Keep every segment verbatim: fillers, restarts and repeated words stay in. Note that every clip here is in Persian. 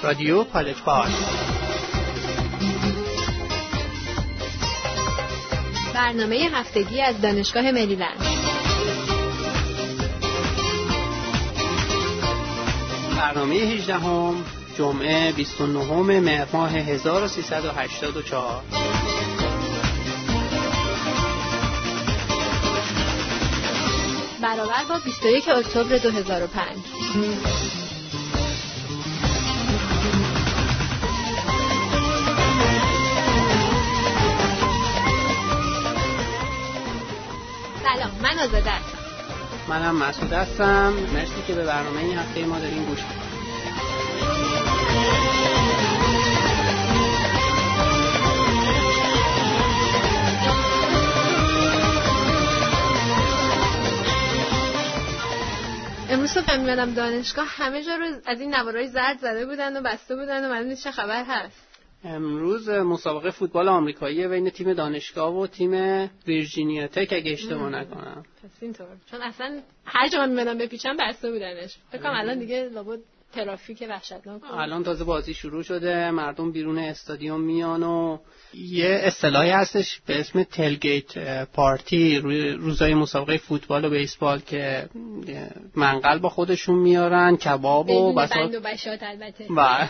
رادیو کالج پارک. برنامه هفتگی از دانشگاه مریلند. برنامه هجدهم جمعه بیست و نهم مهر ماه هزار و سیصد و هشتاد و چهار. برابر با بیست و یک اکتبر دو هزار و پنج. سلام، من آزاده هستم. منم مسعود هستم. مرسی که به برنامه این هفته ما دارین گوش میدید. امروز صبح میمدم دانشگاه، همه جا رو از این نوارای زرد زده بودن و بسته بودن و معلوم نیست چه خبر هست. امروز مسابقه فوتبال آمریکایی بین تیم دانشگاه و تیم ویرجینیا تک اگه اشتباه نکنم. پس اینطور، چون اصلا هر جا من میمدم بپیچم بسته بودنش. فکر کنم الان دیگه لابد ترافیک وحشتناک. الان تازه بازی شروع شده، مردم بیرون استادیوم میان و یه اصطلاحی هستش به اسم تلگیت پارتی روزای مسابقه فوتبال و بیسبال که منقل با خودشون میارن، کباب و بساط بند و بشات البته. و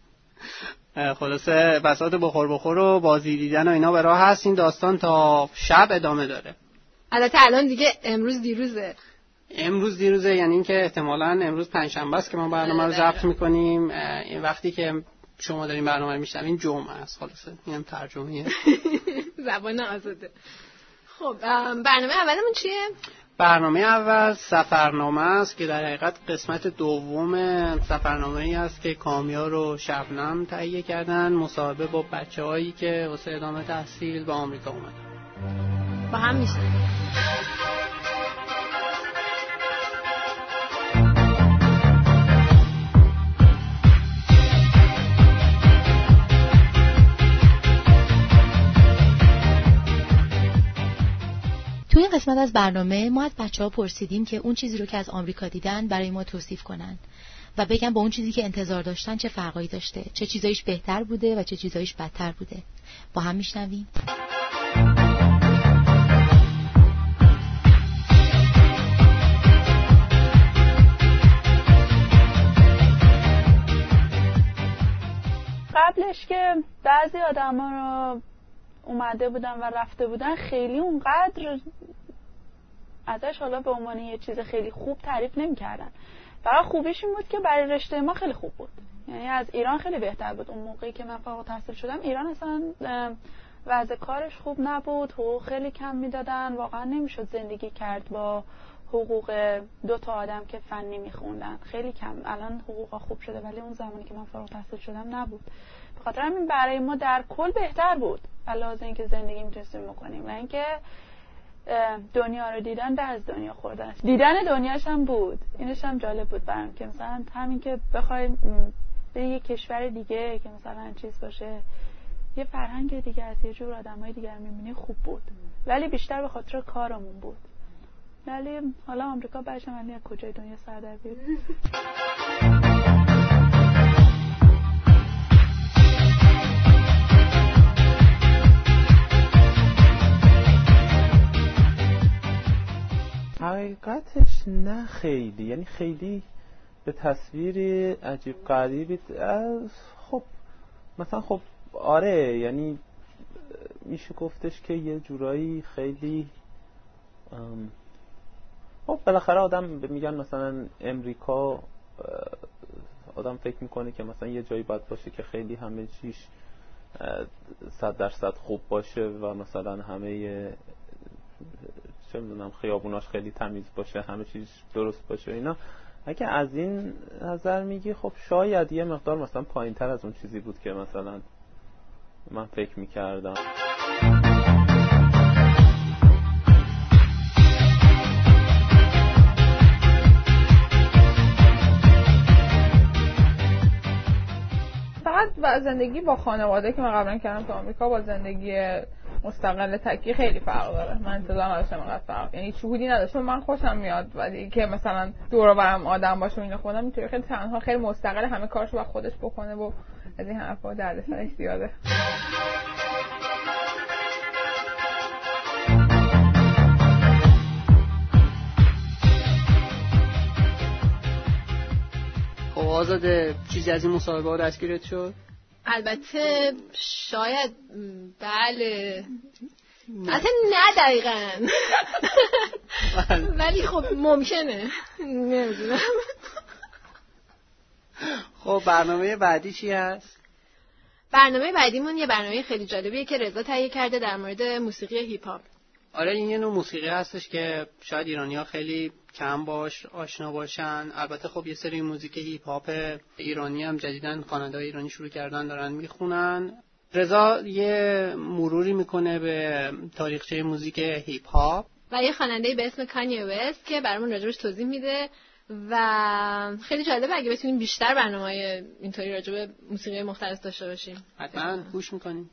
خلاصه بساط بخور بخور و بازی دیدن و اینا به راه هست. این داستان تا شب ادامه داره. البته الان دیگه امروز دیروزه. امروز دیروزه یعنی این که احتمالاً امروز پنجشنبه است که ما برنامه رو ضبط می‌کنیم. این وقتی که شما دارین برنامه رو می‌شنوین جمعه است. خلاصه اینم ترجمه‌ایه. زبان آزاده. خب برنامه اولمون چیه؟ برنامه اول سفرنامه است که در حقیقت قسمت دوم سفرنامه‌ای است که کامیار و شبنم تهیه کردن، مصاحبه با بچه‌هایی که واسه ادامه تحصیل به آمریکا اومدن. با هم میشنویم. توی این قسمت از برنامه ما از بچه‌ها پرسیدیم که اون چیزی رو که از آمریکا دیدن برای ما توصیف کنن و بگن با اون چیزی که انتظار داشتن چه فرقایی داشته، چه چیزایش بهتر بوده و چه چیزایش بدتر بوده. با هم میشنویم. قبلش که بعضی آدما رو اومده بودن و رفته بودن خیلی اونقدر ازش حالا به عنوان یه چیز خیلی خوب تعریف نمی‌کردن. فقط خوبیش این بود که برای رشته ما خیلی خوب بود، یعنی از ایران خیلی بهتر بود. اون موقعی که من فارغ التحصیل شدم ایران اصلا وضع کارش خوب نبود، حقوق خیلی کم میدادن، واقعا نمیشد زندگی کرد با حقوق دو تا آدم که فنی میخوندن، خیلی کم. الان حقوقا خوب شده ولی اون زمانی که من فارغ التحصیل شدم نبود. به خاطر همین برای ما در کل بهتر بود علاوه اینکه زندگی میتونستیم بکنیم و اینکه دنیا رو دیدن ده از دنیا خورده است. دیدن دنیاش هم بود، اینش هم جالب بود برام که مثلا همین که بخوای به یه کشور دیگه که مثلا چیز باشه، یه فرهنگ دیگه از یه جور آدمای دیگه رو می‌بینی، خوب بود. ولی بیشتر به خاطر کارمون بود. ولی حالا آمریکا بعدش من از کجای دنیا سر در بیاد. حقیقتش نه خیلی، یعنی خیلی به تصویر عجیب غریبی. خب مثلا خب آره، یعنی میشه گفتش که یه جورایی خیلی خب بالاخره آدم میگن مثلا امریکا، آدم فکر میکنه که مثلا یه جایی باید باشه که خیلی همه چیش صد درصد خوب باشه و مثلا همه چه میدونم خیابوناش خیلی تمیز باشه، همه چیز درست باشه اینا. اگه از این نظر میگی خب شاید یه مقدار مثلا پایین تر از اون چیزی بود که مثلا من فکر میکردم. فقط با زندگی با خانواده که من قبلا کردم تو آمریکا با زندگی مستقل تکی خیلی فرق داره. من انتظار نداشتم اینقدر فرق، یعنی چوبودی نداشتم. من خوشم میاد ولی که مثلا دور و برم آدم باشه و اینا، خودم اینطوری خیلی تنها خیلی مستقل همه کارشو با خودش بکنه و از این حرفا دردسرش زیاده. آزاده چیزی از این مسابقه ها دستگیرت شد؟ البته شاید بله، اصلا نه دقیقا ولی خب ممکنه، نمیدونم. خب برنامه بعدی چی هست؟ برنامه بعدیمون یه برنامه خیلی جالبیه که رضا تهیه کرده در مورد موسیقی هیپ هاپ. آره این یه نوع موسیقی هستش که شاید ایرانی‌ها خیلی کم باش آشنا باشن. البته خب یه سری موزیک هیپ هاپ ایرانی هم جدیداً خواننده‌های ایرانی شروع کردن دارن میخونن. رضا یه مروری میکنه به تاریخچه موزیک هیپ هاپ و یه خواننده به اسم کانیه وست که برامون راجبش توضیح میده و خیلی جالبه اگه بتونیم بیشتر برنامه‌های اینطوری راجب موسیقی مختلف داشته باشیم. حتما گوش میکنیم.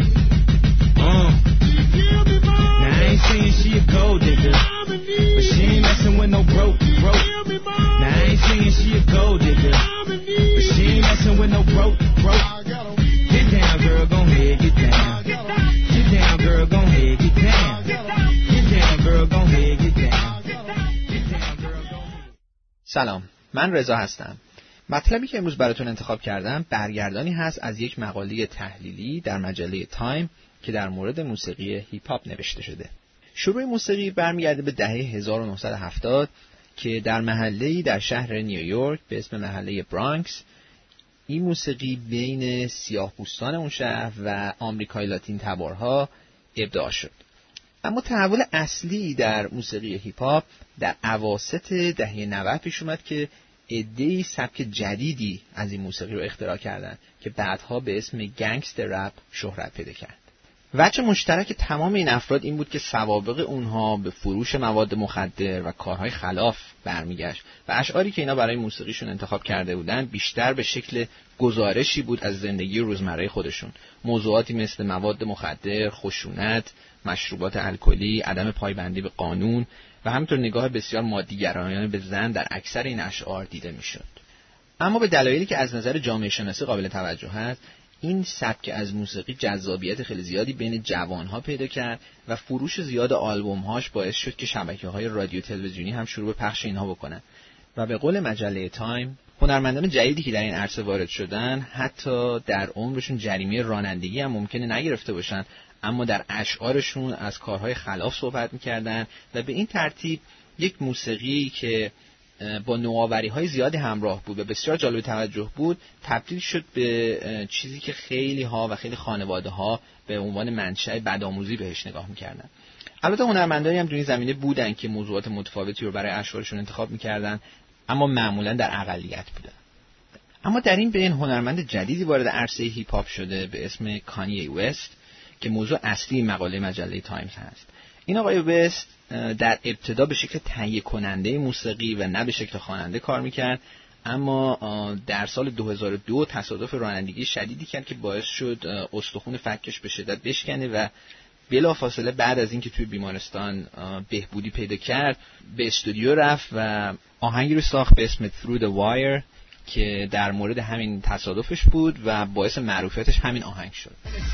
Now I ain't saying she a gold digger, but she ain't messing with no broke, broke. Now I ain't saying she a gold digger, but she ain't messing with no broke, broke. Get down, girl, gon' head, get down. Get down, girl, gon' head, get down. Get down, girl, gon' head, get down. Get down, girl, gon' head. سلام، من رضا هستم. مطلبی که امروز براتون انتخاب کردم برگردانی هست از یک مقاله تحلیلی در مجله تایم که در مورد موسیقی هیپ هاپ نوشته شده. شروع موسیقی برمیگرده به دهه هزار و نهصد و هفتاد که در محله‌ای در شهر نیویورک به اسم محله برانکس این موسیقی بین سیاه‌پوستان اون شهر و آمریکای لاتین تبارها ابداع شد. اما تحول اصلی در موسیقی هیپ هاپ در اواسط دهه نود پیش اومد که عده‌ای سبک جدیدی از این موسیقی رو اختراع کردند که بعدها به اسم گنگستر رپ شهرت پیدا کرد. وجه مشترک تمام این افراد این بود که سوابق اونها به فروش مواد مخدر و کارهای خلاف برمیگشت و اشعاری که اینا برای موسیقیشون انتخاب کرده بودن بیشتر به شکل گزارشی بود از زندگی روزمره خودشون. موضوعاتی مثل مواد مخدر، خشونت، مشروبات الکلی، عدم پایبندی به قانون و همینطور نگاه بسیار مادیگرایانه به زن در اکثر این اشعار دیده میشد. اما به دلایلی که از نظر جامعه شناسی قابل توجه است، این سبک از موسیقی جذابیت خیلی زیادی بین جوانها پیدا کرد و فروش زیاد آلبوم‌هاش باعث شد که شبکه‌های رادیو تلویزیونی هم شروع به پخش اینها بکنن. و به قول مجله تایم، هنرمندان جدیدی که در این عرصه وارد شدن حتی در عمرشون جریمه رانندگی هم ممکنه نگرفته باشن، اما در اشعارشون از کارهای خلاف صحبت می‌کردن و به این ترتیب یک موسیقی که با نوآوری‌های زیادی همراه بود و بسیار جالب توجه بود تبدیل شد به چیزی که خیلی ها و خیلی خانواده‌ها به عنوان منشأ بدآموزی بهش نگاه می‌کردن. البته هنرمندانی هم در این زمینه بودن که موضوعات متفاوتی رو برای اشعارشون انتخاب می‌کردن، اما معمولاً در اقلیت بودن. اما در این بین هنرمند جدیدی وارد عرصه هیپ هاپ شده به اسم کانیه وست که موضوع اصلی مقاله مجله تایمز هست. این آقای وست در ابتدا به شکل تهیه کننده موسیقی و نه به شکل خواننده کار میکرد، اما در سال دو هزار و دو تصادف رانندگی شدیدی کرد که باعث شد استخوان فکش به شدت بشکنه و بلافاصله بعد از اینکه توی بیمارستان بهبودی پیدا کرد به استودیو رفت و آهنگی رو ساخت به اسم Through the Wire که در مورد همین تصادفش بود و باعث معروفیتش همین آهنگ شد.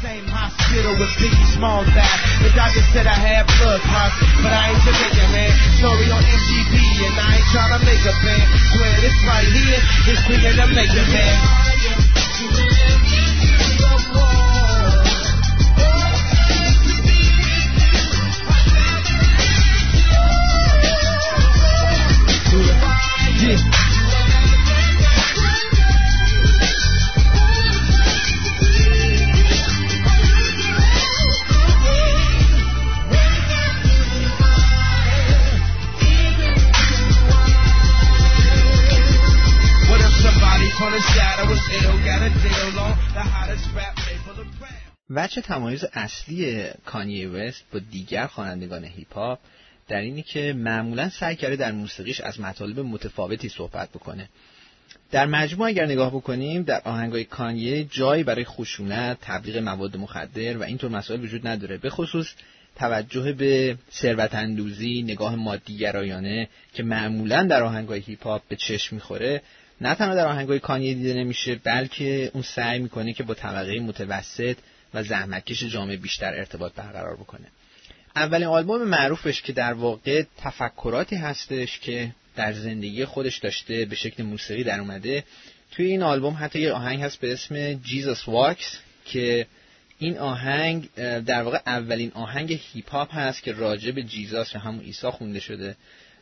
وجه تمایز اصلی کانیه وست با دیگر خوانندگان هیپ هاپ در اینی که معمولاً سعی کرده در موسیقیش از مطالب متفاوتی صحبت بکنه. در مجموع اگر نگاه بکنیم در آهنگای کانیه جایی برای خشونت، تبلیغ مواد مخدر و اینطور مسائل وجود نداره، به خصوص توجه به ثروت اندوزی، نگاه مادی گرایانه که معمولاً در آهنگای هیپ هاپ به چشم میخوره، نه تنها در آهنگای کانیه دیده نمیشه، بلکه اون سعی میکنه که با طبقه متوسط و زحمتکش جامعه بیشتر ارتباط برقرار بکنه. اولین آلبوم معروفش که در واقع تفکراتی هستش که در زندگی خودش داشته به شکل موسیقی در اومده، توی این آلبوم حتی یه آهنگ هست به اسم Jesus Walks که این آهنگ در واقع اولین آهنگ هیپ هاپ هست که راجع به جیزاس یا همون عیسی خونده شده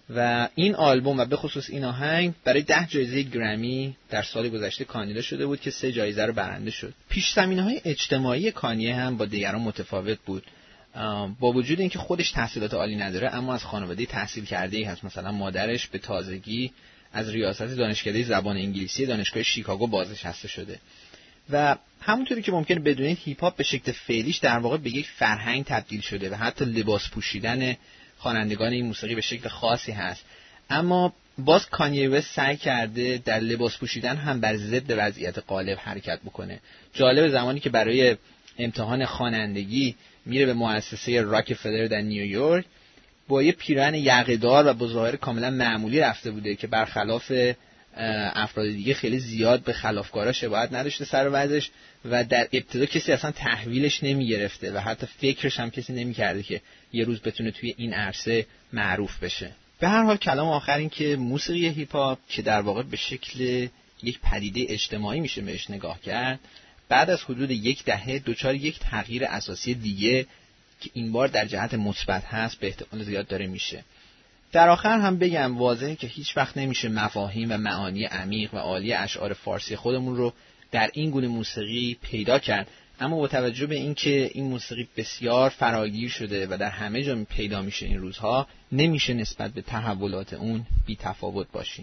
و این آلبوم و به خصوص این آهنگ برای ده جایزه گرمی در سال گذشته کاندیدا شده بود که سه جایزه رو برنده شد. پیش زمینه‌های اجتماعی کانیه هم با دیگران متفاوت بود. با وجود اینکه خودش تحصیلات عالی نداره اما از خانواده تحصیل کرده‌ای هست. مثلا مادرش به تازگی از ریاست دانشکده زبان انگلیسی دانشگاه شیکاگو بازنشسته شده و همونطوری که ممکنه بدونید هیپ هاپ به شکل فعلیش در واقع به یک فرهنگ تبدیل شده و حتی لباس پوشیدن خوانندگان این موسیقی به شکل خاصی هست، اما باز کانیه وست سعی کرده در لباس پوشیدن هم بر ضد وضعیت غالب حرکت بکنه. جالب زمانی که برای امتحان خوانندگی میره به مؤسسه راکفلر در نیویورک با یه پیراهن یقه‌دار و با ظاهر کاملا معمولی رفته بوده که برخلاف افراد دیگه خیلی زیاد به خلافکارا شباهت نداشته سر و وضعش و در ابتدا کسی اصلا تحویلش نمیگرفته و حتی فکرش هم کسی نمیکرده که یه روز بتونه توی این عرصه معروف بشه. به هر حال کلام آخر این که موسیقی هیپ هاپ که در واقع به شکل یک پدیده اجتماعی میشه بهش نگاه کرد، بعد از حدود یک دهه دچار یک تغییر اساسی دیگه که این بار در جهت مثبت هست به احتمال زیاد داره میشه. در آخر هم بگم واضحه که هیچ وقت نمیشه مفاهیم و معانی عمیق و عالی اشعار فارسی خودمون رو در این گونه موسیقی پیدا کرد، اما با توجه به اینکه این موسیقی بسیار فراگیر شده و در همه جا پیدا میشه این روزها، نمیشه نسبت به تحولات اون بی تفاوت باشیم.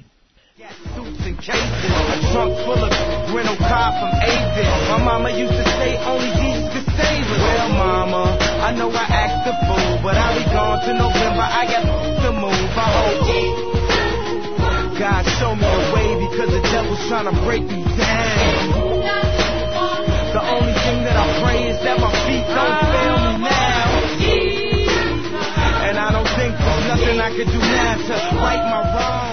Suits and cases, a trunk full of rental car from Avis. My mama used to say only Jesus could save us. Well, mama, I know I act the fool, but I'll be gone to November. I got to move. I hope God show me a way because the devil's trying to break me down. The only thing that I pray is that my feet don't fail me now. And I don't think there's nothing I could do now to right my wrong.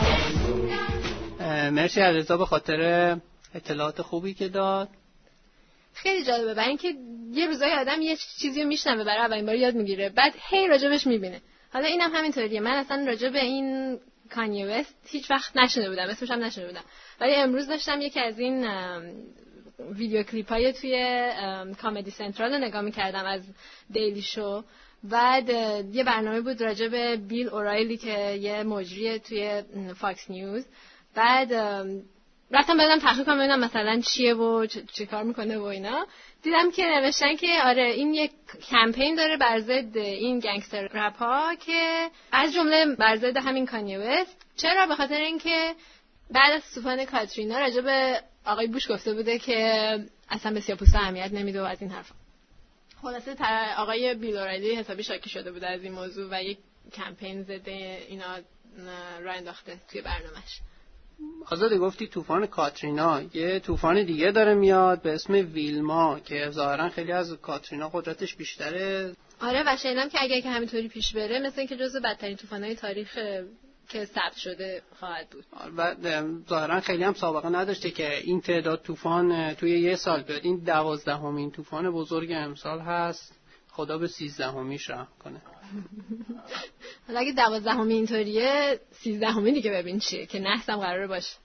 مرسی علیرضا به خاطر اطلاعات خوبی که داد. خیلی جالبه برای اینکه یه روزای آدم یه چیزی رو میشنوه برای اولین بار یاد میگیره بعد هی راجبش میبینه. حالا اینم هم همینطوریه. من اصلا راجب این کانیه وست هیچ وقت نشنیده بودم، اسمش هم نشنیده بودم، ولی امروز داشتم یکی از این ویدیو کلیپ های توی کامدی سنترال رو نگاه میکردم از دیلی شو. بعد یه برنامه بود راجب بیل اورایلی که یه مجری توی فاکس نیوز. بعد رفتم بدم تحقیق کنم ببینم مثلا چیه و چه کار میکنه و اینا. دیدم که نوشتن که آره این یک کمپین داره بر ضد این گنگستر رپ ها که از جمله بر ضد همین کانیه وست. چرا؟ به خاطر اینکه بعد از طوفان کاترینا راجع به آقای بوش گفته بوده که اصلا به سیاه‌پوستا اهمیت نمیده و از این حرفا. خلاصه آقای بیل اورایلی حسابی شاکی شده بوده از این موضوع و یک کمپین ضد اینا راه انداخته توی برنامه‌اش. آزاده گفتی طوفان کاترینا، یه طوفان دیگه داره میاد به اسم ویلما که ظاهرا خیلی از کاترینا قدرتش بیشتره. آره و شنیدم که اگه که همینطوری پیش بره مثل اینکه جزو بدترین طوفان‌های تاریخ که ثبت شده خواهد بود. و ظاهرا خیلی هم سابقه نداشته که این تعداد طوفان توی یه سال بیاد. این دوازدهمین طوفان بزرگ امسال هست. خدا به سیزدهمیش رحم کنه. حالا اگه دوازدهمی اینطوریه سیزدهمی دیگه ببین چیه که نحسم قراره باشه.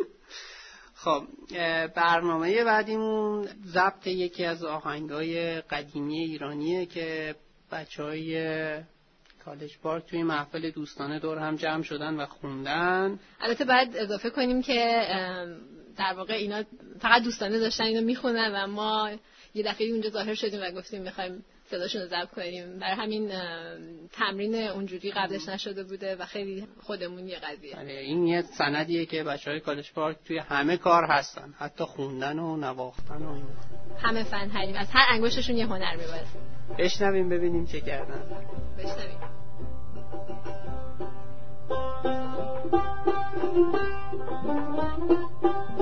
خب برنامه بعدیمون ضبط یکی از آهنگای قدیمی ایرانیه که بچهای کالج پارک توی محفل دوستانه دور هم جمع شدن و خوندن. البته باید اضافه کنیم که در واقع اینا فقط دوستانه داشتن اینو میخونن و ما یه دفعه اونجا ظاهر شدیم و گفتیم میخوایم صداشون رو ضبط کنیم. برای همین تمرین اونجوری قبلش نشده بوده و خیلی خودمون یه قضیه. این یه سندیه که بچهای کالج پارک توی همه کار هستن، حتی خوندن و نواختن و این. همه فن حریم، از هر انگشتشون یه هنر میباره. بشنویم ببینیم چه کردن. بشنویم. Thank you.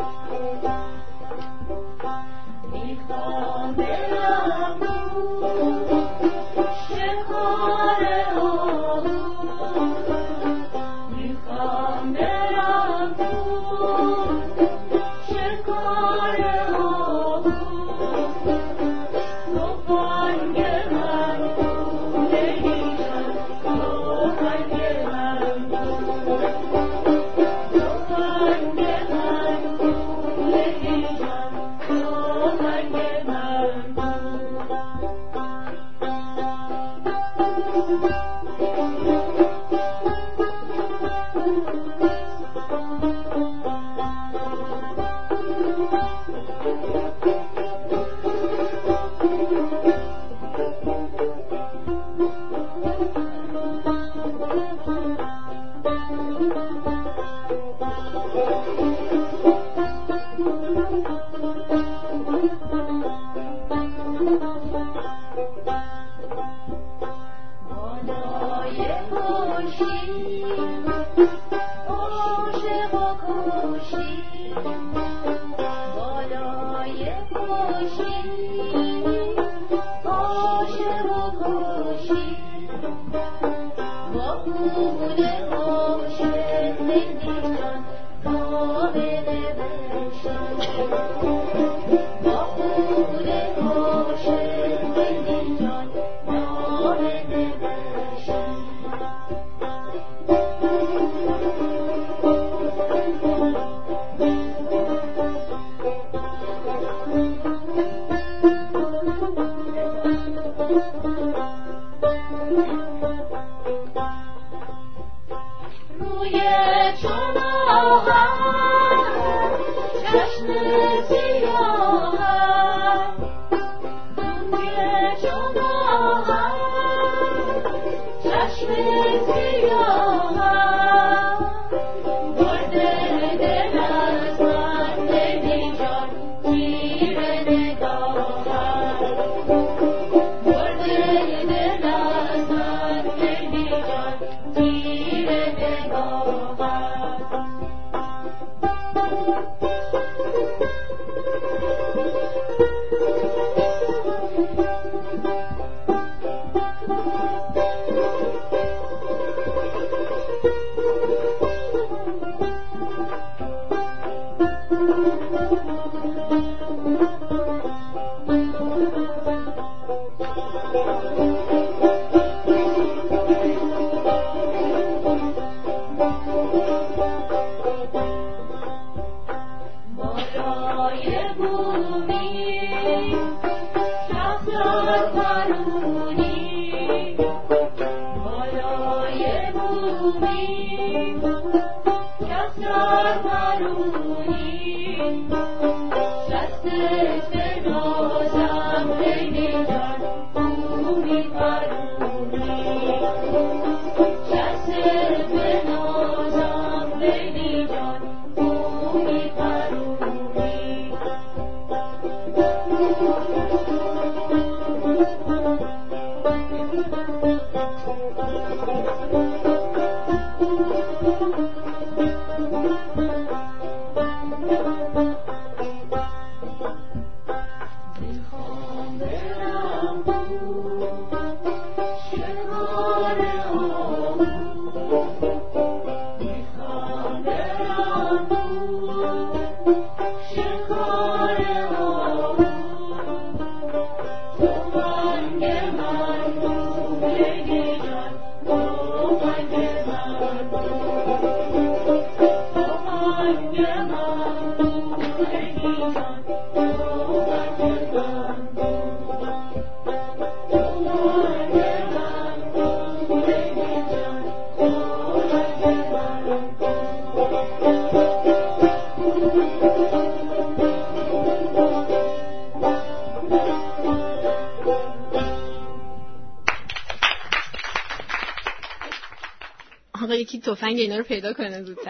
آقا یکی تفنگ اینا رو پیدا کنه زودتر.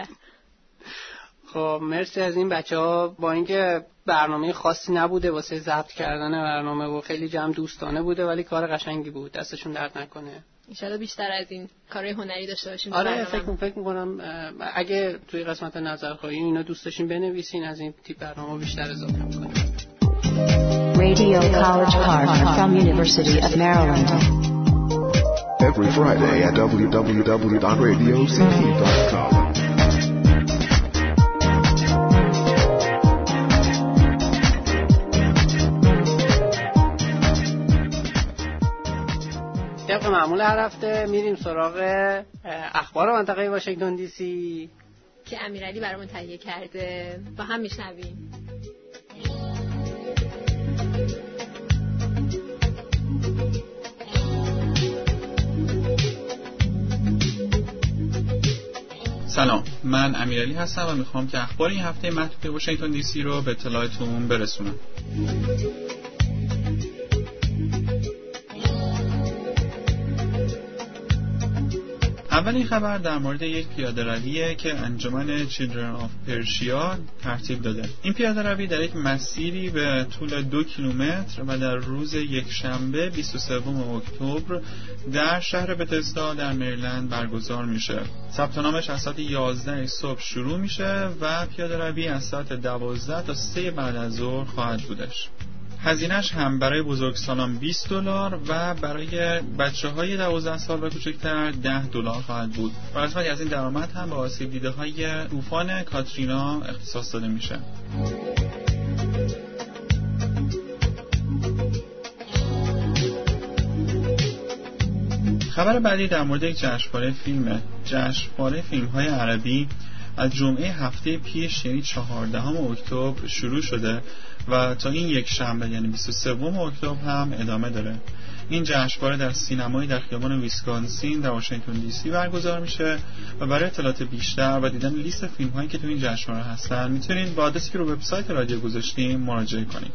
خب مرسی از این بچه‌ها. با اینکه برنامه خاصی نبوده واسه ضبط کردن برنامه و خیلی جمع دوستانه بوده، ولی کار قشنگی بود، دستشون درد نکنه. انشالله بیشتر از این کارهای هنری داشته باشیم. آره فکر فکر می‌کنم اگه توی قسمت نظرخواهی اینا دوست داشتین بنویسین، از این تیپ برنامه بیشتر اضافه کنیم. Radio College Park from University of Maryland. Every Friday at w w w dot radio c t dot com. طبق معمول هر هفته میریم سراغ اخبار منطقه واشنگتن دی سی که امیرعلی برامون تهیه کرده، با هم میشنویم. سلام، من امیرعلی هستم و میخوام که اخبار این هفته مربوط واشنگتن دی سی رو به اطلاعتون برسونم. اولین خبر در مورد یک پیاده‌رویه که انجمن چیلدرن آف پرشیا ترتیب داده. این پیاده‌روی در یک مسیری به طول دو کیلومتر و در روز یکشنبه بیست و سوم اکتبر در شهر بتسدا در مریلند برگزار میشه. ثبت نامش از ساعت یازده صبح شروع میشه و پیاده‌روی از ساعت دوازده تا سه بعد از ظهر خواهد بودش. هزینه‌اش هم برای بزرگسالان بیست دلار و برای بچه‌های دوازده سال و کوچکتر ده دلار خواهد بود. و قسمتی از این درآمد هم به آسیب دیده‌های طوفان کاترینا اختصاص داده میشه. خبر بعدی در مورد یک جشنواره فیلمه. جشنواره فیلم‌های عربی از جمعه هفته پیش یعنی چهاردهم اکتبر شروع شده و تا این یک شنبه یعنی بیست و سوم اکتبر هم ادامه داره. این جشنواره در سینمایی در خیابان ویسکانسین در واشنگتن دی سی برگزار میشه و برای اطلاعات بیشتر و دیدن لیست فیلم هایی که تو این جشنواره هستن میتونید با آدرسی که رو وبسایت رادیو گذاشتیم مراجعه کنید.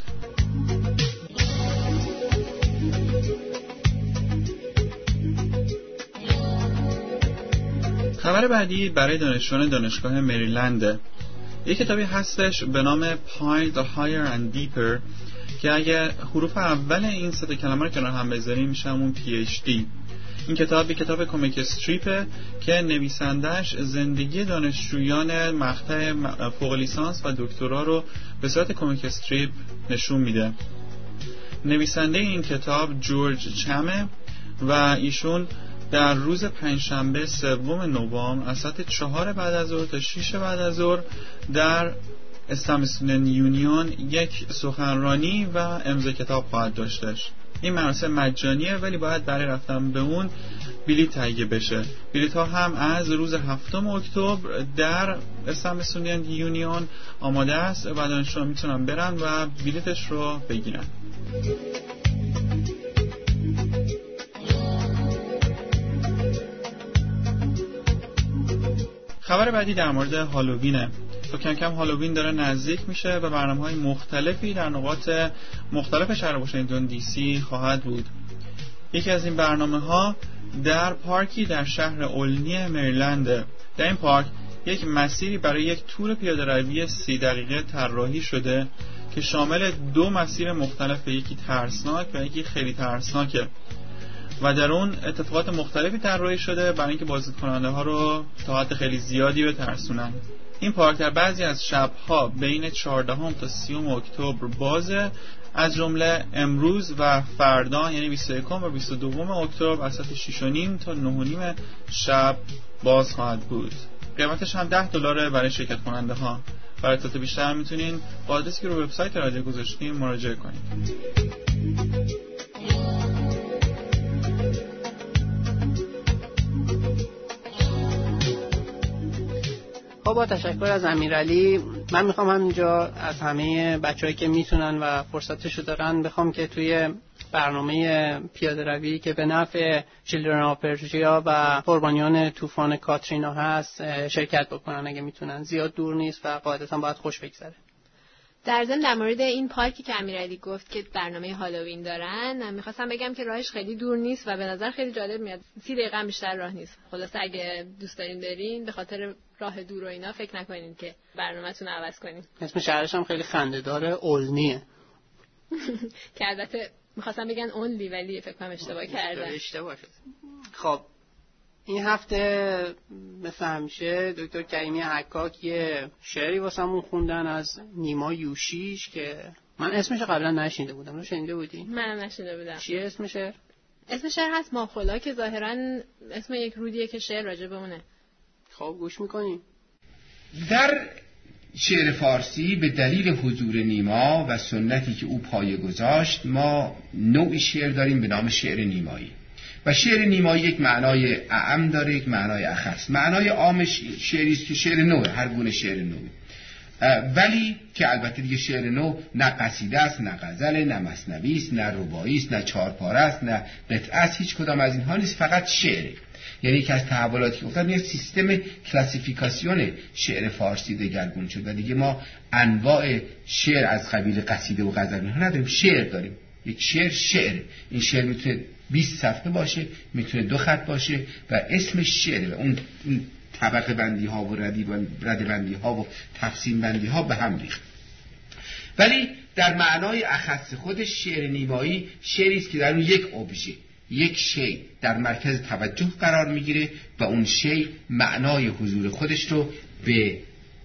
خبر بعدی برای دانشجویان دانشگاه مریلند. یک کتابی هستش به نام Pine the Higher and Deeper که اگه حروف اول این سه تا کلمه رو کنار هم بذاریم میشه همون پی اچ دی. این کتاب یک کتاب کمیک استریپه که نویسندش زندگی دانشجویان مقطع فوق لیسانس و دکترا رو به صورت کمیک استریپ نشون میده. نویسنده این کتاب جورج چمه و ایشون در روز پنجشنبه سوم نوامبر از ساعت چهار بعد از ظهر تا شش بعد از ظهر در اسمثسونیان یونیون یک سخنرانی و امضای کتاب خواهد داشتش. این مراسم مجانیه ولی باید برای رفتن به اون بلیط تهیه بشه. بلیط ها هم از روز هفتم اکتبر در اسمثسونیان یونیون آماده است و دانشجویان میتونن برن و بلیطش رو بگیرن. خبر بعدی در مورد هالووینه. تو کم کم هالووین داره نزدیک میشه و برنامه‌های مختلفی در نقاط مختلف شهر واشنگتن دی سی خواهد بود. یکی از این برنامه‌ها در پارکی در شهر اولنی مریلند. در این پارک یک مسیری برای یک تور پیاده‌روی سی دقیقه طراحی شده که شامل دو مسیر مختلف، یکی ترسناک و یکی خیلی ترسناکه و در اون اتفاقات مختلفی طراحی شده برای اینکه بازدیدکننده ها رو تا حد خیلی زیادی بترسونن. این پارک در بعضی از شب‌ها بین چهاردهم تا سیوم اکتبر بازه، از جمله امروز و فردا یعنی بیست و یکم و بیست و دوم اکتبر از ساعت شش و نیم تا نه و نیم شب باز خواهد بود. قیمتش هم ده دلاره برای شرکت کننده ها. برای اطلاعات بیشتر میتونین با آدرسی که رو وبسایت رادیو گذاشتیم مراجعه کنید. خب با تشکر از امیرعلی، من میخوام همینجا از همه بچه‌هایی که میتونن و فرصتشو دارن بخوام که توی برنامه پیاده روی که به نفع چیلدرن آف پرشیا و قربانیان طوفان کاترینا هست شرکت بکنن اگه میتونن. زیاد دور نیست و قاعدتا باید خوش بگذره. در ضمن در مورد این پارکی که امیرعلی گفت که برنامه هالووین دارن، میخواستم بگم که راهش خیلی دور نیست و به نظر خیلی جالب میاد. سی دقیقه هم بیشتر راه نیست. خلاصه اگه دوست دارین برین به خاطر راه دور و اینا فکر نکنین که برنامه‌تون رو عوض کنین. اسم شهرش هم خیلی خنده‌داره، اولنیه. که البته میخواستم بگن اونلی ولی فکر کنم اشتباه کردم. اشتباه شد. خب این هفته مثل همیشه دکتر کریمی حکاک یه شعری واسمون خوندن از نیما یوشیش که من اسمش قبلا نشنیده بودم. رو شنیده بودی؟ من نشنیده بودم. چیه اسم شعر؟ اسم شعر هست ماخلا که ظاهرا اسم یک رودیه که شعر راجع به اونه. خب گوش میکنیم. در شعر فارسی به دلیل حضور نیما و سنتی که او پایه گذاشت ما نوعی شعر داریم به نام شعر نیمایی و شعر نیمایی یک معنای اعم داره، یک معنای اخص. معنای عامش شعری است که شعر نو، هر گونه شعر نو، ولی که البته دیگه شعر نو نه قصیده است، نه غزل، نه مثنوی است، نه رباعی است، نه چهارپاره است، نه قطعه است، هیچ کدام از اینها نیست، فقط شعره. یعنی که از تحولاتی که گفتم یه سیستم کلاسیفیکاسیون شعر فارسی دگرگون شد و دیگه ما انواع شعر از قبیل قصیده و غزل اینها نداریم، شعر داریم. یک شعر شعر، این شعر میتونه بیست صفحه باشه، میتونه دو خط باشه و اسمش شعره و اون طبقه بندی ها و رده بندی ها و تقسیم بندی ها به هم ریخت. ولی در معنای اخص خودش شعر نیمایی شعری است که در اون یک ابژه، یک شی در مرکز توجه قرار میگیره و اون شی معنای حضور خودش رو به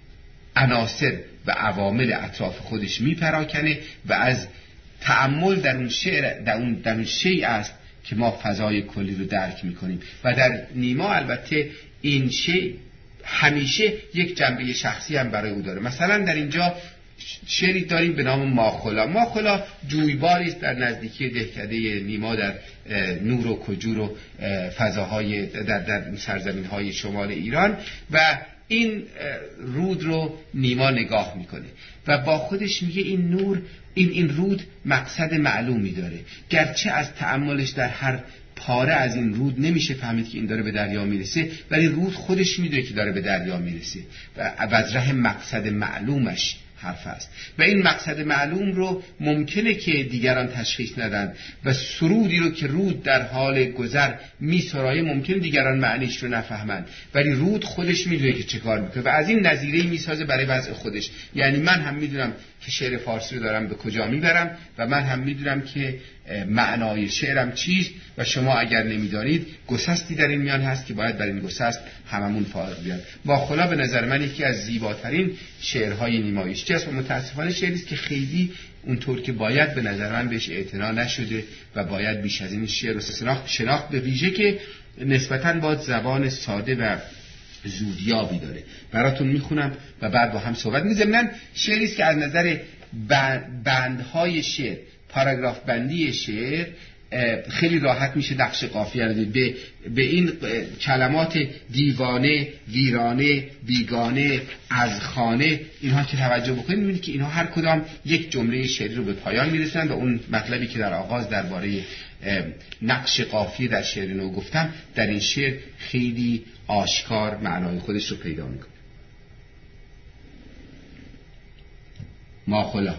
عناصر و عوامل اطراف خودش میپراکنه و از تأمل در اون شعر در اون در اون شی است که ما فضای کلی رو درک میکنیم و در نیما البته این شی همیشه یک جنبه شخصی هم برای او داره. مثلا در اینجا شعری داریم به نام ماخلا. ماخلا جویباری است در نزدیکی دهکده نیما در نور و کجور و فضاهای در, در سرزمین‌های شمال ایران و این رود رو نیما نگاه میکنه و با خودش میگه این نور این این رود مقصد معلومی داره، گرچه از تأملش در هر پاره از این رود نمیشه فهمید که این داره به دریا میرسه، ولی رود خودش میدونه که داره به دریا میرسه و از ره مقصد معلومش حرف است و این مقصد معلوم رو ممکنه که دیگران تشخیص ندن و سرودی رو که رود در حال گذر میسرایه ممکنه دیگران معنیش رو نفهمن، ولی رود خودش میدونه که چه کار میکنه و از این نظیره‌ای میسازه برای وضع خودش. یعنی من هم میدونم که شعر فارسی رو دارم به کجا میبرم و من هم میدونم که معنای شعرم چیست و شما اگر نمیدانید گسستی در این میان هست که باید برای این گسست هممون فارغ بیاد. ماخلا به نظر من یکی از زیباترین شعرهای نیماییش است و متاسفانه شعری است که خیلی اونطور که باید به نظر من بهش اعتنا نشده و باید بیش از این شعر رو شناخت شناخت به ویژه که نسبتاً با زبان ساده و زودیابی داره. براتون میخونم و بعد با هم صحبت می‌کنیم. شعری است که از نظر بندهای شعر، پاراگراف بندی شعر خیلی راحت میشه نقش قافیه رو دید. به به این کلمات دیوانه، ویرانه، بیگانه، از خانه، اینها که توجه بکنید میبینید که اینها هر کدام یک جمله شعری رو به پایان میرسونن و اون مطلبی که در آغاز درباره نقش قافیه در شعر نو گفتم در این شعر خیلی آشکار معنای خودش رو پیدا میکنه. ماخلا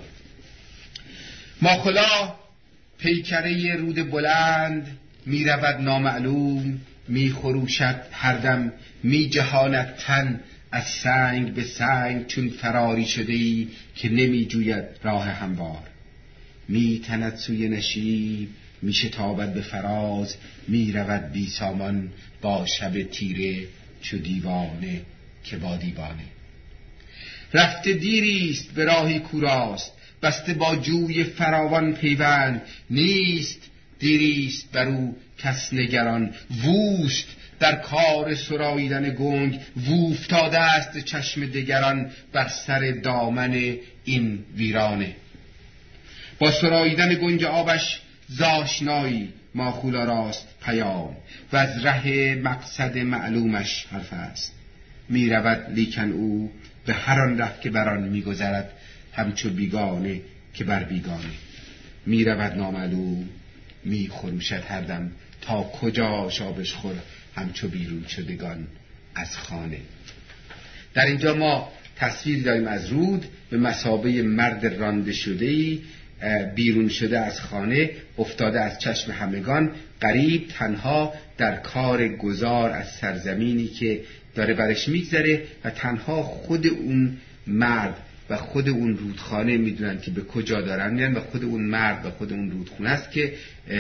ماخلا پیکره رود بلند می رود نامعلوم، می خروشد هر دم، می جهاند تن از سنگ به سنگ چون فراری شده ای که نمی جوید راه هموار. می تند سوی نشیب، می شتابد به فراز، می رود بی سامان با شب تیره چو دیوانه که با دیوانه. رفته دیریست به راهی کوراست، بسته با جوی فراوان پیوند، نیست دیریست بر او کس نگران، ووست در کار سراییدن گنگ، ووفتاده است چشم دگران بر سر دامن این ویرانه. با سراییدن گنج آبش زاشنایی ماخولا راست پیام و از ره مقصد معلومش حرف است. می رود لیکن او به هر آن ره که بران می گذرد همچو بیگانه که بر بیگانه. می رود نامعلوم، می خروشد هر دم، تا کجا شابش خور همچو بیرون شدگان از خانه. در اینجا ما تصویر داریم از رود به مثابه مرد رانده شده‌ای بیرون شده از خانه، افتاده از چشم همگان، غریب تنها در کار گذار از سرزمینی که داره برش میگذره و تنها خود اون مرد و خود اون رودخانه میدونن که به کجا دارن میرن و خود اون مرد و خود اون رودخونه است که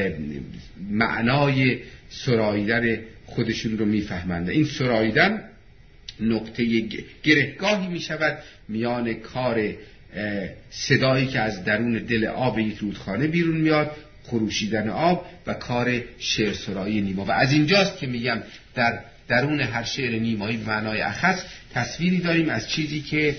معنای سراییدن خودشون رو میفهمند. این سراییدن نقطه گرهگاهی میشود میان کار صدایی که از درون دل آب یک رودخانه بیرون میاد، خروشیدن آب، و کار شعر سرایی نیما. و از اینجاست که میگم در درون هر شعر نیمایی به معنای اخص تصویری داریم از چیزی که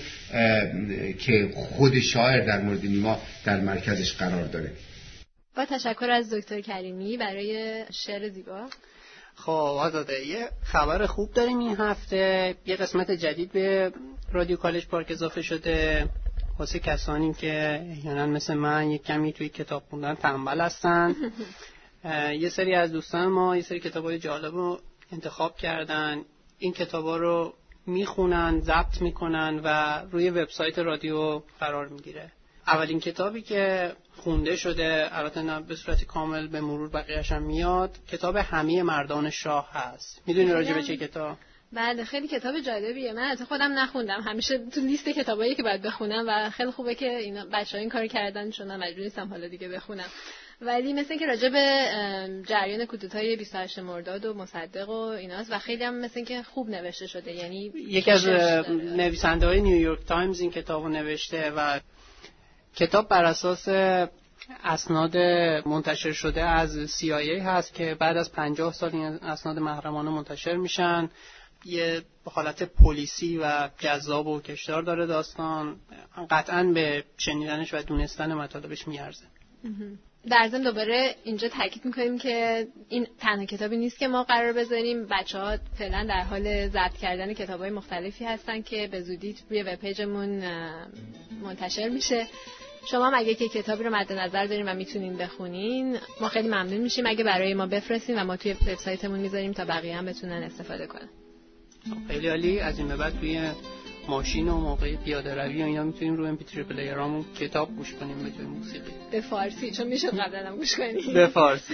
که خود شاعر در مورد نیما در مرکزش قرار داره. با تشکر از دکتر کریمی برای شعر زیبا. خب آزاده، یه خبر خوب داریم این هفته. یه قسمت جدید به رادیو کالج پارک اضافه شده واسه کسانی که احیانا مثل من یک کمی توی کتاب خوندن تنبل هستن. یه سری از دوستان ما یه سری کتابای جالب رو انتخاب کردن، این کتابا رو میخونن، ضبط میکنن و روی وبسایت رادیو قرار میگیره. اولین کتابی که خونده شده، البته نه به صورت کامل، به مرور بقیه‌اش هم میاد، کتاب همه مردان شاه هست. میدونی راجع به چه کتاب؟ بله خیلی کتاب جالبیه. من حتی خودم نخوندم، همیشه تو لیست کتابایی که باید بخونم و خیلی خوبه که اینا بچه‌ها این کارو کردن چون من مجبور نیستم حالا دیگه بخونم. ولی مثل اینکه راجع به جریان کودتای بیست و هشتم مرداد و مصدق و ایناست و خیلی هم مثل اینکه خوب نوشته شده. یعنی یکی از نویسنده‌های نیویورک تایمز این کتابو نوشته و کتاب بر اساس اسناد منتشر شده از سی آی ای هست که بعد از پنجاه سال این اسناد محرمانه منتشر میشن. یه حالت پلیسی و جذاب و کشدار داره داستان. قطعاً به شنیدنش و دونستن مطالبش میارزه. در ضمن دوباره اینجا تاکید میکنیم که این تنها کتابی نیست که ما قرار بذاریم. بچه‌ها فعلا در حال ضبط کردن کتاب‌های مختلفی هستن که به زودی روی وب پیجمون منتشر میشه. شما هم اگه که کتابی رو مد نظر دارین و میتونین بخونین، ما خیلی ممنون میشیم اگه برای ما بفرستین و ما توی وبسایتمون میذاریم تا بقیه هم بتونن استفاده کنن. خیلی عالی. از این به بعد توی ماشین و موقع پیاده روی و اینا میتونیم رو ام پی تری پلیرامون کتاب گوش کنیم به جای موسیقی. به فارسی، چون میشه قبلا هم گوش کنیم. به فارسی.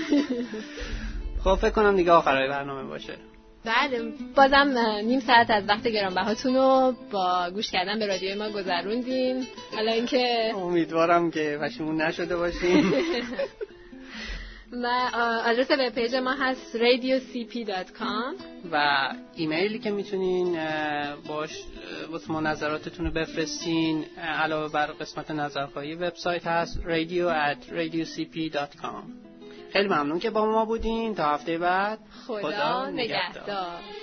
خب فکر کنم دیگه آخرای برنامه باشه. بله، بازم نیم ساعت از وقت گرانبهاتون رو با گوش کردن به رادیوی ما گذروندین. حالا اینکه امیدوارم که پشیمون نشده باشین. و آدرس وب پیج ما هست رادیو سی پی دات کام و ایمیلی که میتونین باش واسه ما نظراتتون رو بفرستین علاوه بر قسمت نظرخواهی وبسایت هست radio at radio c p dot com. خیلی ممنون که با ما بودین. تا هفته بعد خدا, خدا نگهدار.